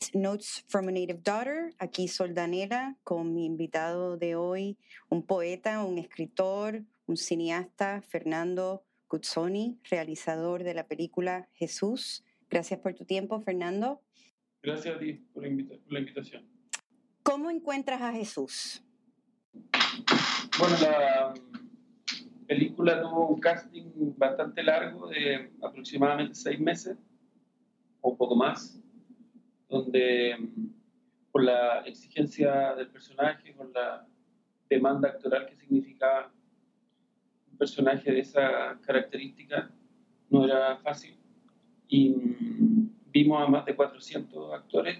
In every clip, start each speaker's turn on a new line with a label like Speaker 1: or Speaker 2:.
Speaker 1: Notes from a Native Daughter. Aquí Sol Danela con mi invitado de hoy, un poeta, un escritor, un cineasta, Fernando Guzzoni, realizador de la película Jesús. Gracias por tu tiempo, Fernando.
Speaker 2: Gracias a ti por la invitación.
Speaker 1: ¿Cómo encuentras a Jesús?
Speaker 2: Bueno, la película tuvo un casting bastante largo de aproximadamente 6 meses o un poco más, donde por la exigencia del personaje, por la demanda actoral que significaba un personaje de esa característica, no era fácil. Y vimos a más de 400 actores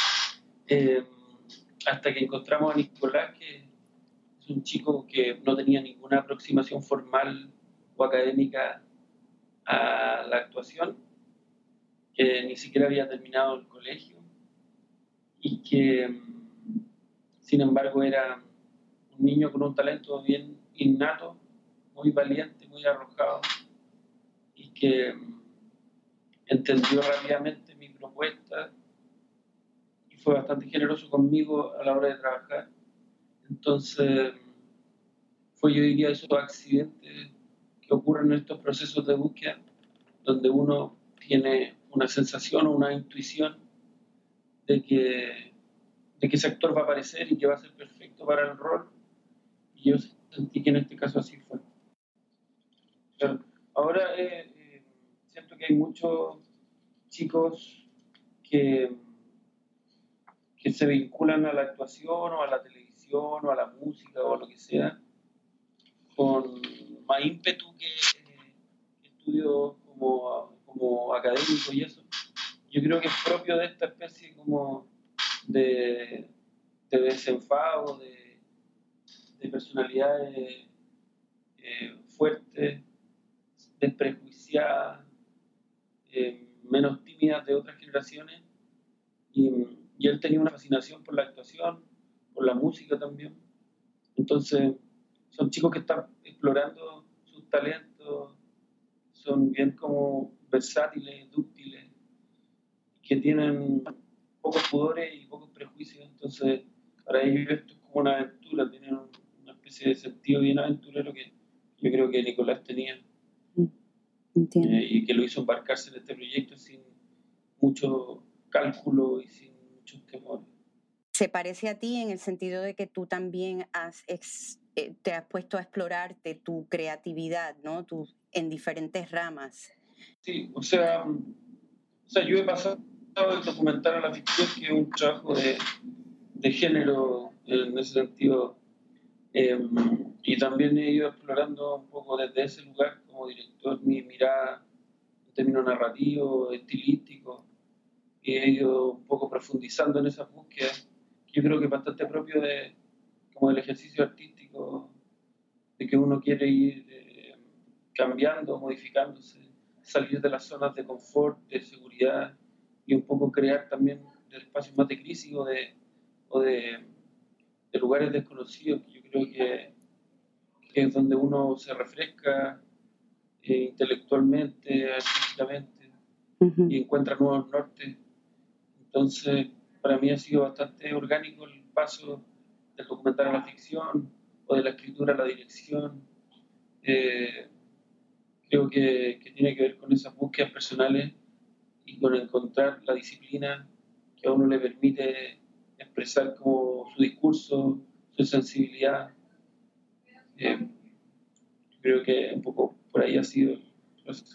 Speaker 2: hasta que encontramos a Nicolás, que es un chico que no tenía ninguna aproximación formal o académica a la actuación, que ni siquiera había terminado el colegio y que, sin embargo, era un niño con un talento bien innato, muy valiente, muy arrojado, y que entendió rápidamente mi propuesta y fue bastante generoso conmigo a la hora de trabajar. Entonces, fue, yo diría, esos accidentes que ocurren en estos procesos de búsqueda, donde uno tiene una sensación o una intuición de que ese actor va a aparecer y que va a ser perfecto para el rol. Y yo sentí que en este caso así fue. Claro. Ahora siento que hay muchos chicos que se vinculan a la actuación o a la televisión o a la música o a lo que sea con más ímpetu que estudios como académicos y eso. Yo creo que es propio de esta especie como de desenfado, de personalidades fuertes, desprejuiciadas, menos tímidas de otras generaciones. Y él tenía una fascinación por la actuación, por la música también. Entonces, son chicos que están explorando sus talentos, son bien como versátiles, dúctiles, que tienen pocos pudores y pocos prejuicios. Entonces, para ellos esto es como una aventura, tienen una especie de sentido bien aventurero que yo creo que Nicolás tenía. Y que lo hizo embarcarse en este proyecto sin mucho cálculo y sin muchos temores.
Speaker 1: Se parece a ti en el sentido de que tú también te has puesto a explorarte tu creatividad, ¿no? En diferentes ramas.
Speaker 2: Sí, o sea, yo he pasado del documental a la ficción, que es un trabajo de género en ese sentido, y también he ido explorando un poco desde ese lugar como director mi mirada en términos narrativos, estilísticos, y he ido un poco profundizando en esa búsqueda. Yo creo que es bastante propio como del ejercicio artístico, de que uno quiere ir cambiando, modificándose, salir de las zonas de confort, de seguridad, y un poco crear también espacios más de crisis o de lugares desconocidos, que yo creo que es donde uno se refresca intelectualmente, artísticamente, y encuentra nuevos nortes. Entonces, para mí ha sido bastante orgánico el paso del documental a la ficción o de la escritura a la dirección. Creo que tiene que ver con esas búsquedas personales y con encontrar la disciplina que a uno le permite expresar como su discurso, su sensibilidad. Creo que un poco por ahí ha sido el proceso.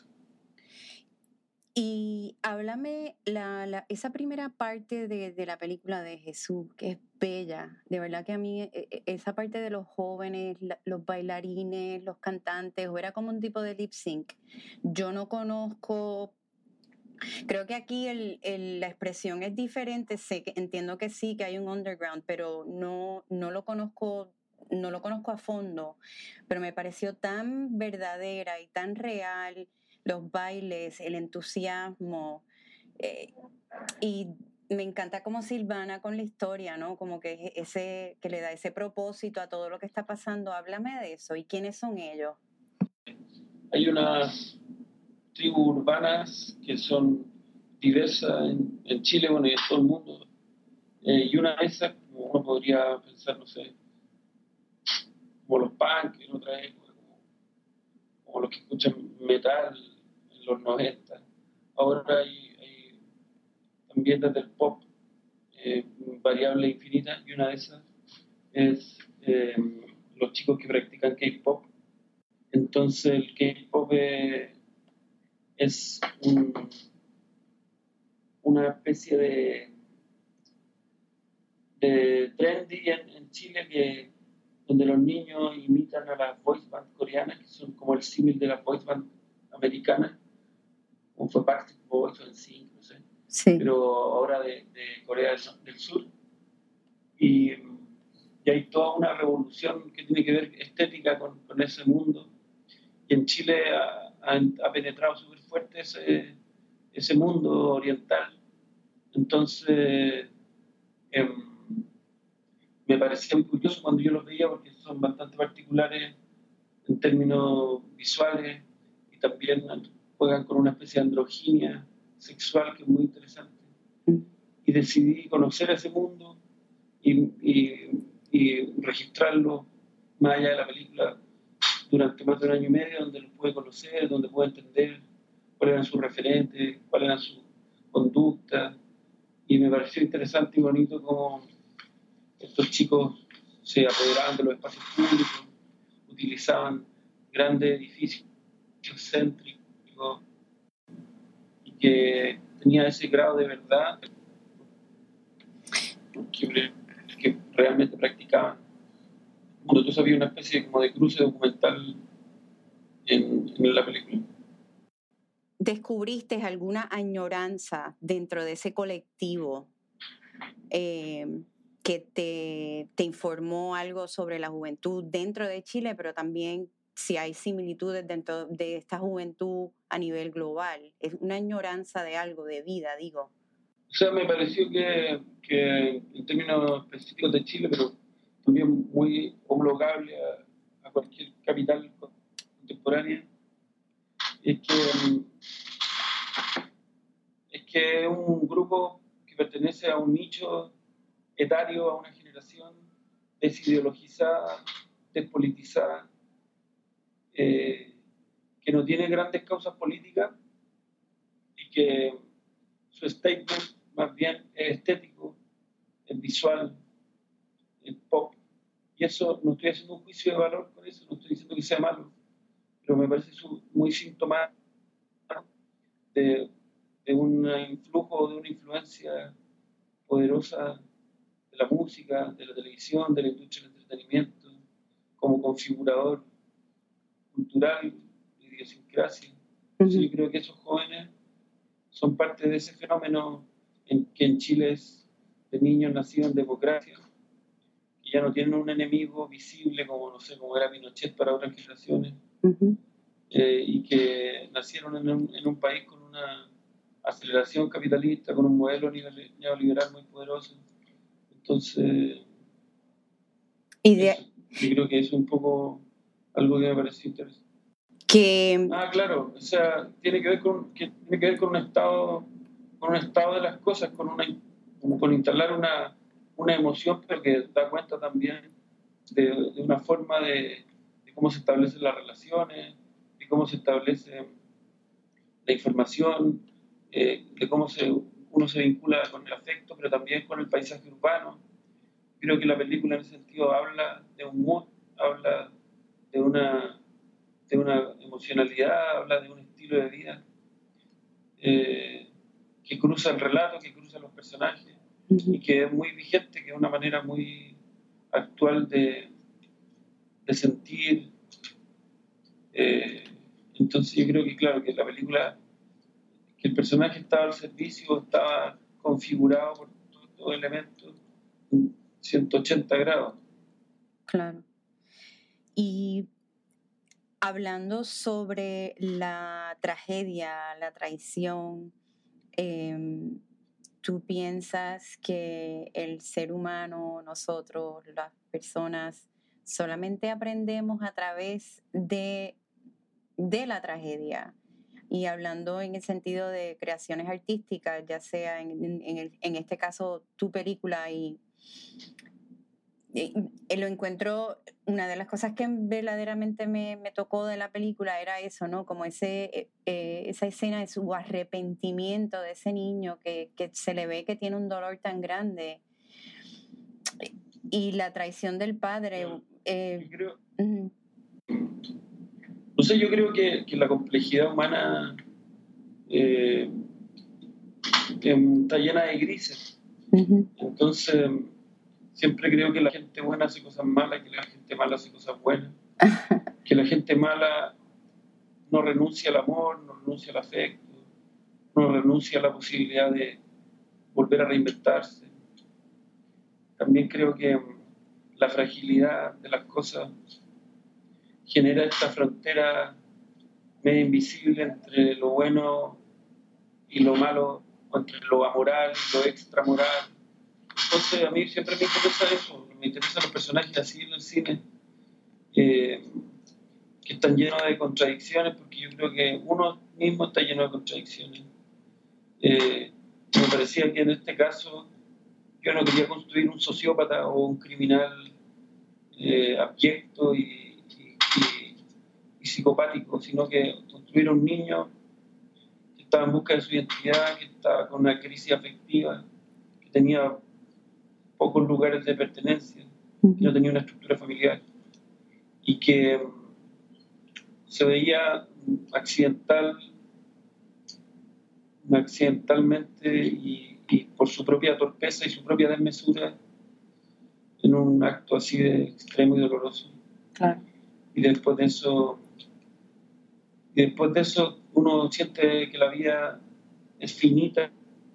Speaker 1: Y háblame esa primera parte de la película de Jesús, que es bella. De verdad que a mí esa parte de los jóvenes, los bailarines, los cantantes, o era como un tipo de lip sync. Yo no conozco, creo que aquí la expresión es diferente. Entiendo que sí, que hay un underground, pero no lo conozco. No lo conozco a fondo, pero me pareció tan verdadera y tan real, los bailes, el entusiasmo, y me encanta como Silvana con la historia, ¿no? Como que que le da ese propósito a todo lo que está pasando. Háblame de eso. ¿Y quiénes son ellos?
Speaker 2: Hay unas tribus urbanas que son diversa en Chile, bueno, y en todo el mundo. Y una de esas, como uno podría pensar, no sé, como los punk en otra época, como los que escuchan metal en los 90. Ahora hay también desde el pop variables infinitas, y una de esas es los chicos que practican K-pop. Entonces el K-pop es una especie de trendy en Chile, donde los niños imitan a las voice band coreanas, que son como el símil de las voice band americanas, como fue Backstreet Boys o NSYNC, no sé,
Speaker 1: Sí.
Speaker 2: pero ahora de Corea del Sur. Y hay toda una revolución que tiene que ver estética con ese mundo. Y en Chile ha penetrado súper fuerte ese mundo oriental. Entonces, eh, me parecía muy curioso cuando yo los veía, porque son bastante particulares en términos visuales, y también juegan con una especie de androginia sexual que es muy interesante. Y decidí conocer ese mundo y registrarlo más allá de la película durante más de un año y medio, donde los pude conocer, donde pude entender cuáles eran sus referentes, cuáles eran sus conductas. Y me pareció interesante y bonito cómo estos chicos se apoderaban de los espacios públicos, utilizaban grandes edificios céntricos, y que tenía ese grado de verdad que realmente practicaban. Entonces había una especie como de cruce documental en la película.
Speaker 1: ¿Descubriste alguna añoranza dentro de ese colectivo que te informó algo sobre la juventud dentro de Chile, pero también si hay similitudes dentro de esta juventud a nivel global? Es una añoranza de algo, de vida, digo.
Speaker 2: O sea, me pareció que en términos específicos de Chile, pero también muy homologable a cualquier capital contemporánea, es que es un grupo que pertenece a un nicho etario, a una generación desideologizada, despolitizada, que no tiene grandes causas políticas, y que su statement más bien es estético, es visual, es pop. Y eso, no estoy haciendo un juicio de valor con eso, no estoy diciendo que sea malo, pero me parece muy sintomático de, de un influjo, de una influencia poderosa de la música, de la televisión, de la industria del entretenimiento, como configurador cultural y de idiosincrasia. Entonces yo creo que esos jóvenes son parte de ese fenómeno que en Chile es de niños nacidos en democracia, que ya no tienen un enemigo visible como, no sé, como era Pinochet para otras generaciones, y que nacieron en un país con una aceleración capitalista, con un modelo neoliberal muy poderoso. Entonces, yo creo que es un poco algo que me pareció interesante. Claro, o sea, tiene que ver con un estado de las cosas, con instalar una emoción, pero que da cuenta también de una forma de cómo se establecen las relaciones, de cómo se establece la información, de cómo uno se vincula con el afecto, pero también con el paisaje urbano. Creo que la película en ese sentido habla de un mood, habla de una emocionalidad, habla de un estilo de vida que cruza el relato, que cruza los personajes, y que es muy vigente, que es una manera muy actual de sentir. Entonces yo creo que, claro, que la película, que el personaje estaba al servicio, estaba configurado por todos los elementos en 180 grados.
Speaker 1: Claro. Y hablando sobre la tragedia, la traición, ¿tú piensas que el ser humano, nosotros, las personas, solamente aprendemos a través de la tragedia? Y hablando en el sentido de creaciones artísticas, ya sea en este caso tu película y lo encuentro, una de las cosas que verdaderamente me tocó de la película era eso, ¿no? Como esa escena de su arrepentimiento de ese niño que se le ve que tiene un dolor tan grande y la traición del padre.
Speaker 2: No sé, yo creo que la complejidad humana está llena de grises. Entonces, siempre creo que la gente buena hace cosas malas, que la gente mala hace cosas buenas. Que la gente mala no renuncia al amor, no renuncia al afecto, no renuncia a la posibilidad de volver a reinventarse. También creo que la fragilidad de las cosas genera esta frontera medio invisible entre lo bueno y lo malo, o entre lo amoral y lo extramoral. Entonces a mí siempre me interesa eso, me interesan los personajes así en el cine, que están llenos de contradicciones, porque yo creo que uno mismo está lleno de contradicciones. Me parecía que en este caso yo no quería construir un sociópata o un criminal abyecto y psicopático, sino que construir un niño que estaba en busca de su identidad, que estaba con una crisis afectiva, que tenía pocos lugares de pertenencia, que no tenía una estructura familiar y que se veía accidentalmente y por su propia torpeza y su propia desmesura en un acto así de extremo y doloroso.
Speaker 1: Claro.
Speaker 2: Y después de eso uno siente que la vida es finita,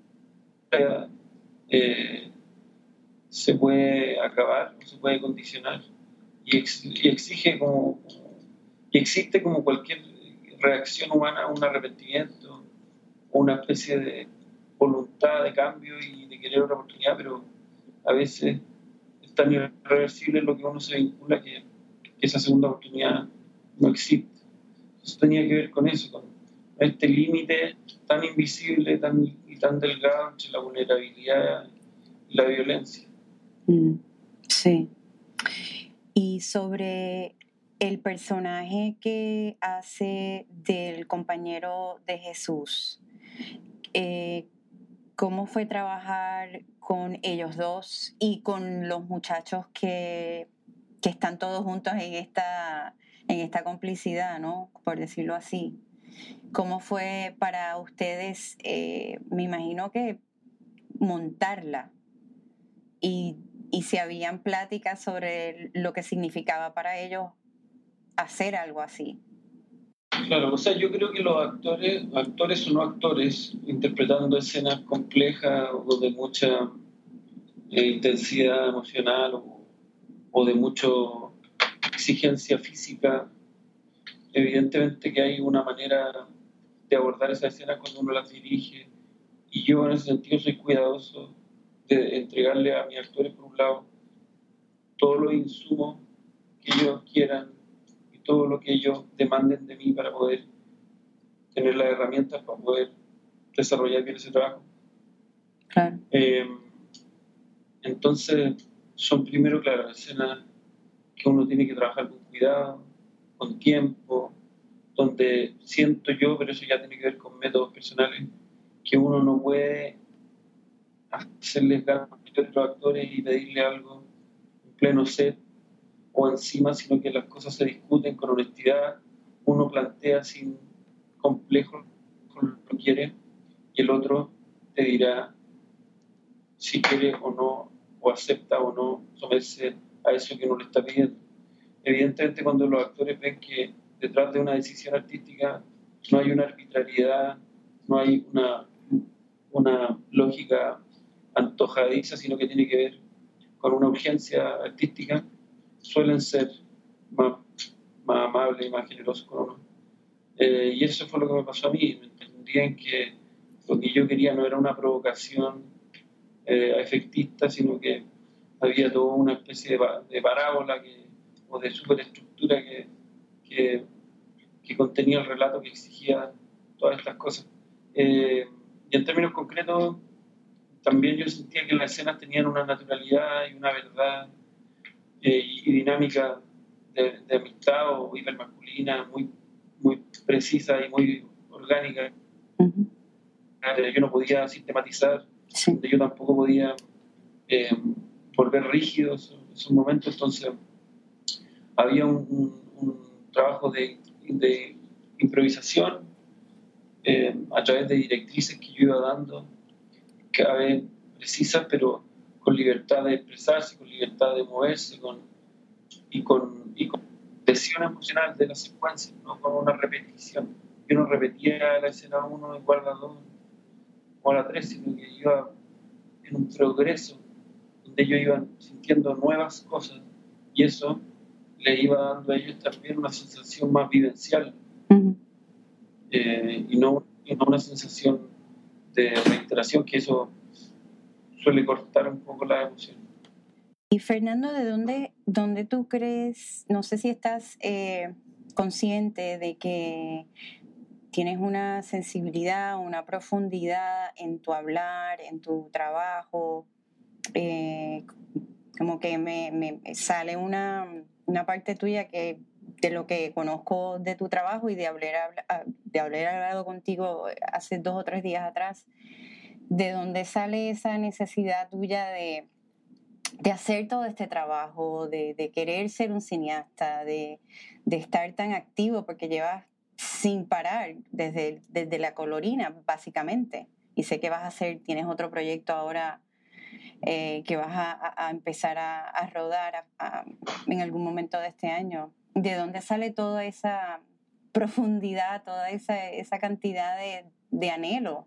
Speaker 2: se puede acabar, se puede condicionar y exige y existe como cualquier reacción humana un arrepentimiento o una especie de voluntad de cambio y de querer otra oportunidad, pero a veces es tan irreversible lo que uno se vincula que esa segunda oportunidad no existe. Eso tenía que ver con eso, con este límite tan invisible y tan delgado entre la vulnerabilidad y la violencia.
Speaker 1: Sí. Y sobre el personaje que hace del compañero de Jesús, ¿cómo fue trabajar con ellos dos y con los muchachos que están todos juntos en esta complicidad, ¿no? Por decirlo así. ¿Cómo fue para ustedes, me imagino que montarla y si habían pláticas sobre lo que significaba para ellos hacer algo así?
Speaker 2: Claro, o sea, yo creo que los actores o no actores, interpretando escenas complejas o de mucha intensidad emocional o de mucha exigencia física, evidentemente que hay una manera de abordar esas escenas cuando uno las dirige, y yo en ese sentido soy cuidadoso de entregarle a mis actores, por un lado, todos los insumos que ellos quieran y todo lo que ellos demanden de mí para poder tener las herramientas para poder desarrollar bien ese trabajo.
Speaker 1: Claro.
Speaker 2: Entonces, son primero, claro, escenas que uno tiene que trabajar con cuidado, con tiempo, donde siento yo, pero eso ya tiene que ver con métodos personales, que uno no puede hacerles ganas a los actores y pedirle algo en pleno set o encima, sino que las cosas se discuten con honestidad, uno plantea sin complejos lo que quiere y el otro te dirá si quiere o no, o acepta o no someterse a eso que uno le está pidiendo. Evidentemente, cuando los actores ven que detrás de una decisión artística no hay una arbitrariedad, no hay una lógica antojadiza, sino que tiene que ver con una urgencia artística, suelen ser más amables y más generosos con uno. Y eso fue lo que me pasó a mí. Me entendí en que lo que yo quería no era una provocación efectista, sino que había toda una especie de parábola o de superestructura que contenía el relato que exigía todas estas cosas. Y en términos concretos, también yo sentía que las escenas tenían una naturalidad y una verdad y dinámica de amistad o hipermasculina muy, muy precisa y muy orgánica.
Speaker 1: Ujú.
Speaker 2: Yo no podía sistematizar,
Speaker 1: Sí.
Speaker 2: yo tampoco podía volver rígidos en esos momentos, entonces había un trabajo de improvisación a través de directrices que yo iba dando, cada vez precisas, pero con libertad de expresarse, con libertad de moverse, y con presión emocional de la secuencia, no con una repetición. Yo no repetía la escena 1 igual a la 2 o a la 3, sino que iba en un progreso donde ellos iban sintiendo nuevas cosas y eso le iba dando a ellos también una sensación más vivencial
Speaker 1: Ujú.
Speaker 2: y no una sensación de reiteración, que eso suele cortar un poco la emoción.
Speaker 1: Y Fernando, dónde tú crees, no sé si estás consciente de que tienes una sensibilidad, una profundidad en tu hablar, en tu trabajo, eh, como que me sale una parte tuya que de lo que conozco de tu trabajo y de haber hablado contigo hace 2 o 3 días atrás, de dónde sale esa necesidad tuya de hacer todo este trabajo, de querer ser un cineasta, de estar tan activo, porque llevas sin parar desde la colorina, básicamente. Y sé que tienes otro proyecto ahora que vas a empezar a rodar en algún momento de este año. ¿De dónde sale toda esa profundidad, toda esa cantidad de anhelo?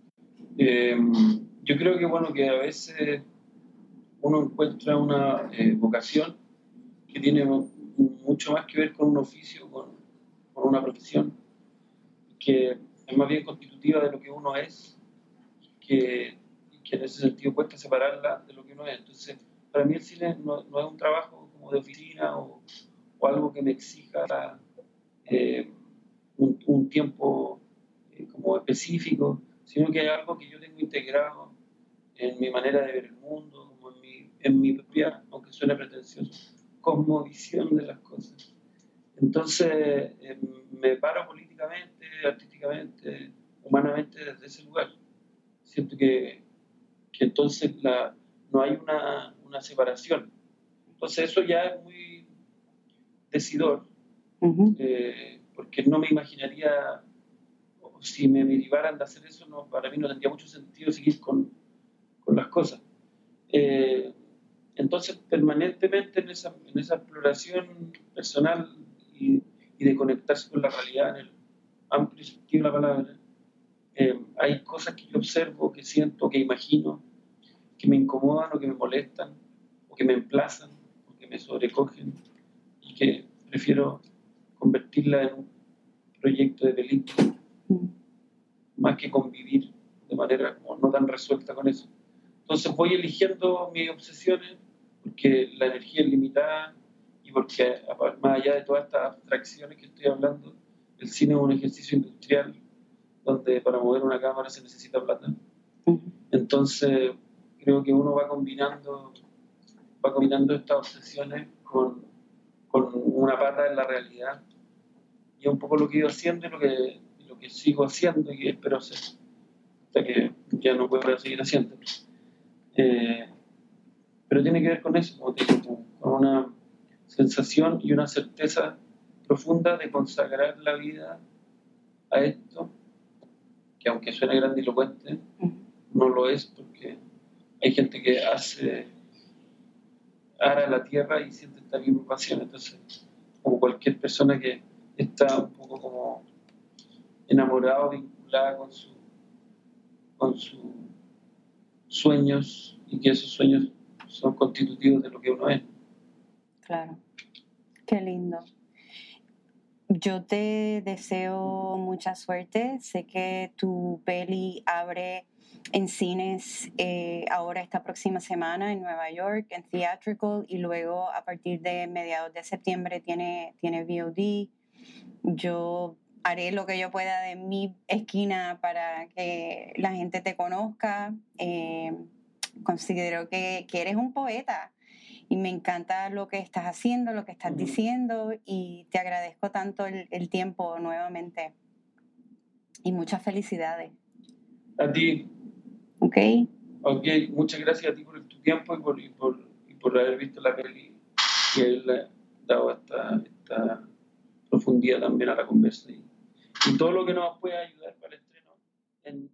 Speaker 2: Yo creo que bueno, que a veces uno encuentra una vocación que tiene mucho más que ver con un oficio, con una profesión, que es más bien constitutiva de lo que uno es, que en ese sentido cuesta separarla de lo que uno es. Entonces, para mí el cine no es un trabajo como de oficina o algo que me exija eh, un tiempo como específico, sino que es algo que yo tengo integrado en mi manera de ver el mundo, como en mi propia, aunque suene pretencioso, cosmovisión de las cosas. Entonces, me paro políticamente, artísticamente, humanamente desde ese lugar. Siento que entonces no hay una separación. Entonces, eso ya es muy decidor,
Speaker 1: Uh-huh.
Speaker 2: porque no me imaginaría, o si me derivaran de hacer eso, no, para mí no tendría mucho sentido seguir con las cosas. Entonces, permanentemente en esa exploración personal y de conectarse con la realidad en el amplio sentido de la palabra, hay cosas que yo observo, que siento, que imagino, que me incomodan o que me molestan, o que me emplazan, o que me sobrecogen, y que prefiero convertirla en un proyecto de película, más que convivir de manera como no tan resuelta con eso. Entonces voy eligiendo mis obsesiones porque la energía es limitada y porque más allá de todas estas abstracciones que estoy hablando, el cine es un ejercicio industrial donde para mover una cámara se necesita plata. Entonces creo que uno va combinando estas obsesiones con una pata en la realidad. Y es un poco lo que he ido haciendo y lo que sigo haciendo y espero hacer hasta que ya no pueda seguir haciendo. Pero tiene que ver con eso, como te digo, con una sensación y una certeza profunda de consagrar la vida a esto, que aunque suene grandilocuente, no lo es, porque hay gente que ara la tierra y siente esta misma pasión. Entonces, como cualquier persona que está un poco como enamorada o vinculada con sus sueños y que esos sueños son constitutivos de lo que uno es.
Speaker 1: Claro, qué lindo. Yo te deseo mucha suerte. Sé que tu peli abre en cines ahora esta próxima semana en Nueva York, en Theatrical, y luego a partir de mediados de septiembre tiene VOD. Yo haré lo que yo pueda de mi esquina para que la gente te conozca. Considero que eres un poeta y me encanta lo que estás haciendo, lo que estás diciendo, y te agradezco tanto el tiempo nuevamente. Y muchas felicidades.
Speaker 2: A ti.
Speaker 1: ¿Ok?
Speaker 2: Ok, muchas gracias a ti por tu tiempo y por haber visto la peli y haberle dado esta profundidad también a la conversa y todo lo que nos pueda ayudar para el estreno en